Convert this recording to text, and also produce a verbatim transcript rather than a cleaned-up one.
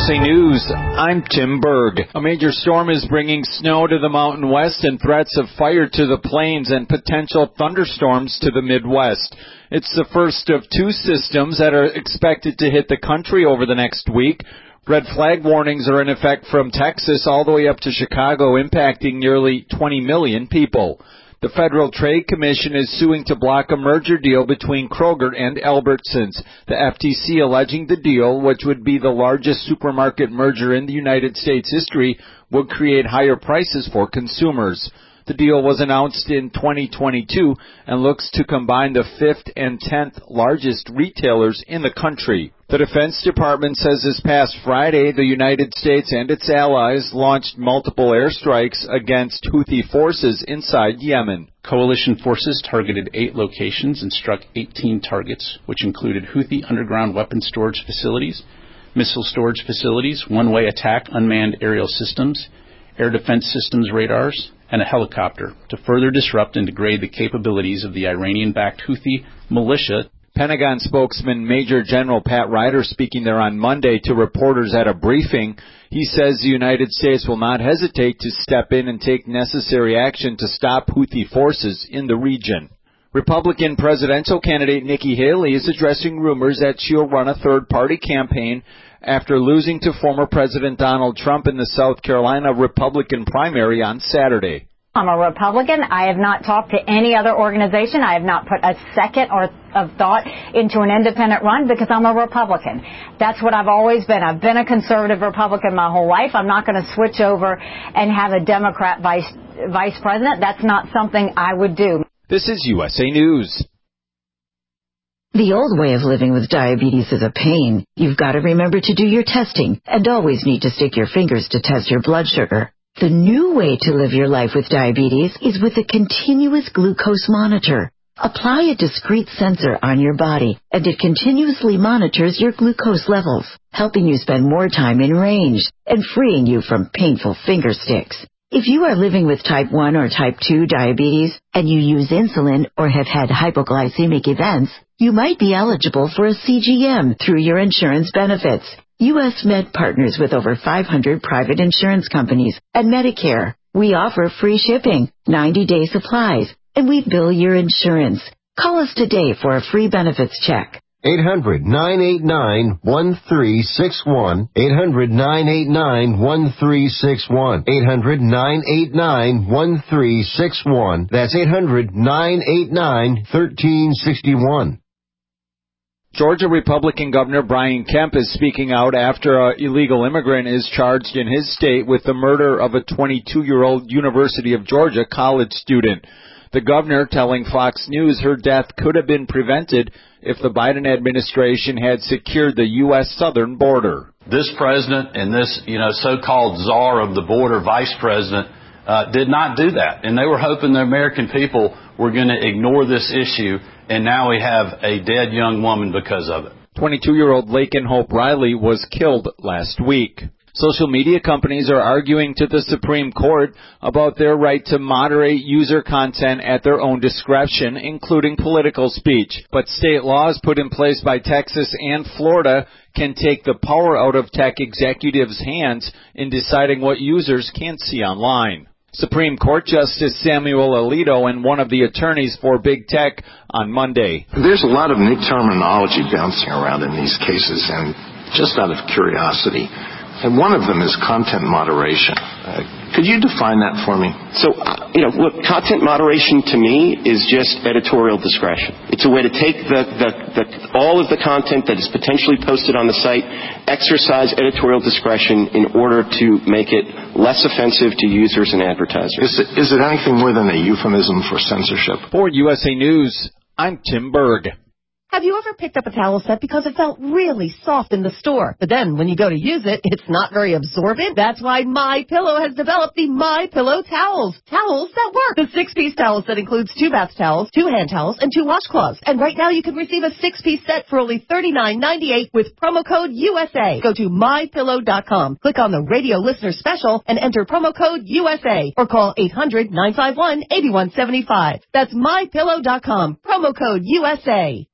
S A News, I'm Tim Berg. A major storm is bringing snow to the Mountain West and threats of fire to the plains and potential thunderstorms to the Midwest. It's the first of two systems that are expected to hit the country over the next week. Red flag warnings are in effect from Texas all the way up to Chicago, impacting nearly twenty million people. The Federal Trade Commission is suing to block a merger deal between Kroger and Albertsons. The F T C alleging the deal, which would be the largest supermarket merger in the United States history, would create higher prices for consumers. The deal was announced in twenty twenty-two and looks to combine the fifth and tenth largest retailers in the country. The Defense Department says this past Friday, the United States and its allies launched multiple airstrikes against Houthi forces inside Yemen. Coalition forces targeted eight locations and struck eighteen targets, which included Houthi underground weapon storage facilities, missile storage facilities, one-way attack unmanned aerial systems, air defense systems radars, and a helicopter to further disrupt and degrade the capabilities of the Iranian-backed Houthi militia. Pentagon spokesman Major General Pat Ryder speaking there on Monday to reporters at a briefing. He says the United States will not hesitate to step in and take necessary action to stop Houthi forces in the region. Republican presidential candidate Nikki Haley is addressing rumors that she'll run a third-party campaign after losing to former President Donald Trump in the South Carolina Republican primary on Saturday. I'm a Republican. I have not talked to any other organization. I have not put a second or of thought into an independent run because I'm a Republican. That's what I've always been. I've been a conservative Republican my whole life. I'm not going to switch over and have a Democrat vice vice president. That's not something I would do. This is U S A News. The old way of living with diabetes is a pain. You've got to remember to do your testing and always need to stick your fingers to test your blood sugar. The new way to live your life with diabetes is with a continuous glucose monitor. Apply a discrete sensor on your body, and it continuously monitors your glucose levels, helping you spend more time in range and freeing you from painful finger sticks. If you are living with type one or type two diabetes and you use insulin or have had hypoglycemic events, you might be eligible for a C G M through your insurance benefits. U S Med partners with over five hundred private insurance companies and Medicare. We offer free shipping, ninety-day supplies, and we bill your insurance. Call us today for a free benefits check. eight hundred, nine eight nine, one three six one. eight hundred, nine eight nine, one three six one. eight hundred, nine eight nine, one three six one. That's eight hundred, nine eight nine, one three six one. Georgia Republican Governor Brian Kemp is speaking out after an illegal immigrant is charged in his state with the murder of a twenty-two-year-old University of Georgia college student. The governor telling Fox News her death could have been prevented if the Biden administration had secured the U S southern border. This president and this, you know, so-called czar of the border, vice president, uh, did not do that. And they were hoping the American people were going to ignore this issue. And now we have a dead young woman because of it. twenty-two-year-old Laken Hope Riley was killed last week. Social media companies are arguing to the Supreme Court about their right to moderate user content at their own discretion, including political speech. But state laws put in place by Texas and Florida can take the power out of tech executives' hands in deciding what users can see online. Supreme Court Justice Samuel Alito and one of the attorneys for Big Tech on Monday. There's a lot of new terminology bouncing around in these cases, and just out of curiosity, and one of them is content moderation. Uh, could you define that for me? So, uh, you know, look, content moderation to me is just editorial discretion. It's a way to take the, the, the all of the content that is potentially posted on the site, exercise editorial discretion in order to make it less offensive to users and advertisers. Is it, is it anything more than a euphemism for censorship? For U S A News, I'm Tim Berg. Have you ever picked up a towel set because it felt really soft in the store, but then when you go to use it, it's not very absorbent? That's why MyPillow has developed the MyPillow towels. Towels that work. The six-piece towel set includes two bath towels, two hand towels, and two washcloths. And right now you can receive a six-piece set for only thirty-nine ninety-eight with promo code U S A. Go to my pillow dot com, click on the radio listener special, and enter promo code U S A, or call eight hundred, nine five one, eight one seven five. That's my pillow dot com, promo code U S A.